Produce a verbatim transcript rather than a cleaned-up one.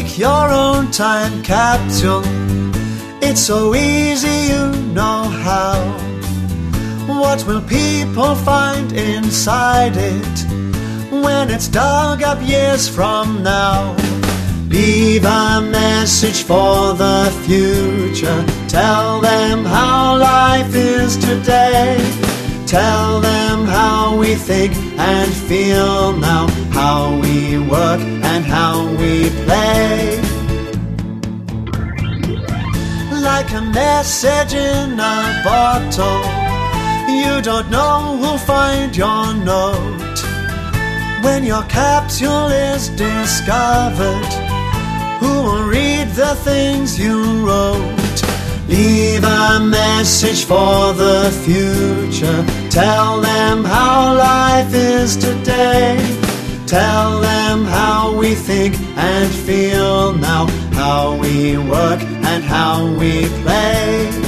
make your own time capsule. It's so easy, you know how. What will people find inside it when it's dug up years from now? Leave a message for the future. Tell them how life is today. Tell them how we think and feel now, how we work and how we play. Like a message in a bottle, you don't know who'll find your note. When your capsule is discovered, who will read the things you wrote? Leave a message for the future. Tell them how life is today. Tell them how we think and feel now, how we work and how we play.